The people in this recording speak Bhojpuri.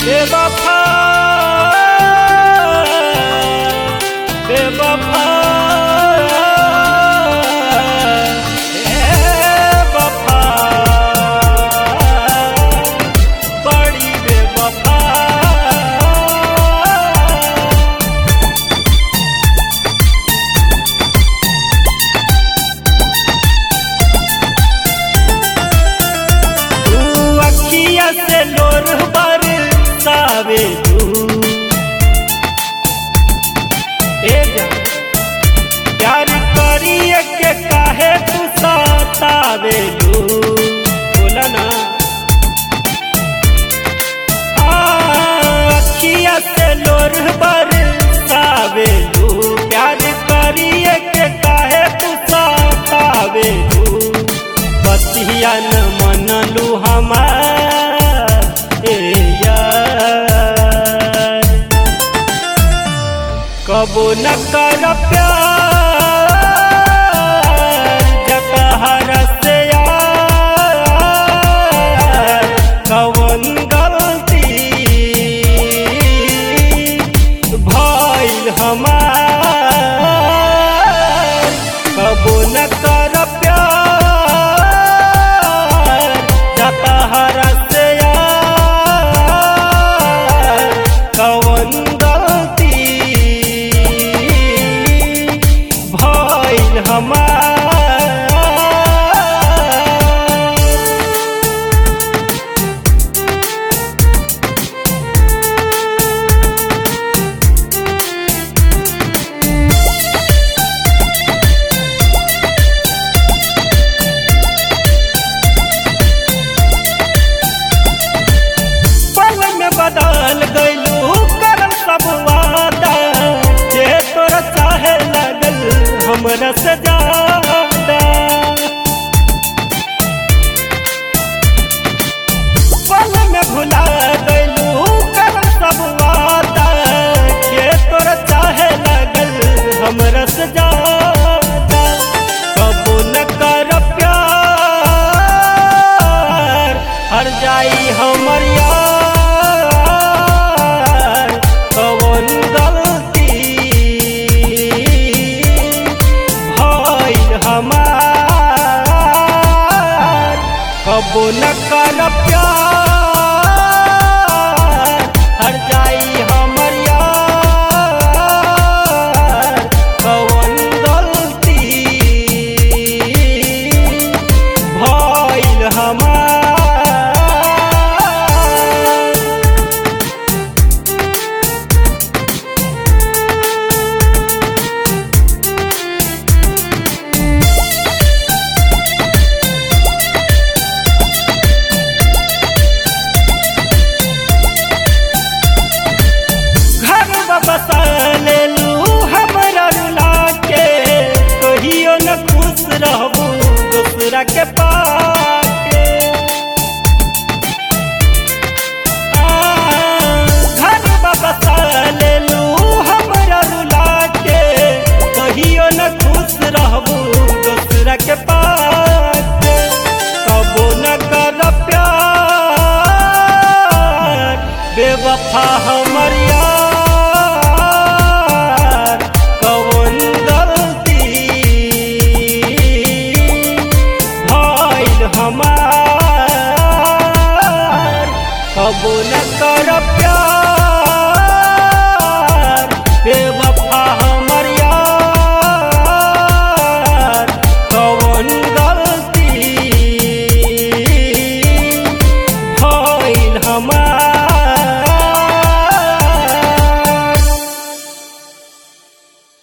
बेवफा बेवफा बेवफा बड़ी बेवफा तू अखिया से लोर बरसावे प्यार करिए के काहे तू सतावेलू बोला ना। अखिया से लोर बरसावेलू प्यार करिए के काहे तू सतावेलू बतिया न मनलू हमार कबो न कर प्यार जकहर से यार कवन गलती भइल हमार कबो न कर प्यार जकहर से यार कवन हमार पल में बदल गइलू करल सब वादा जे तोरा चाहे लगल हमरा से ज्यादा पल में भुला गइलू करल सब वादा जे तोरा चाहे लगल हमरा से ज्यादा कबो न कर प्यार हर जाई हमर यार कवन गलती भइल हमार कबो न कर प्यार हर जाई हमर यार कवन गलती भइल हमार। बसालेलू हमरा रुला के कहियो न खुश रहबू दूसरा के पाके घर बसालेलू हमरा रुला के कहियो न खुश रहबू दूसरा के पाके कबो न कर प्यार बेवफा हमर यार हमार कबो न कर प्यार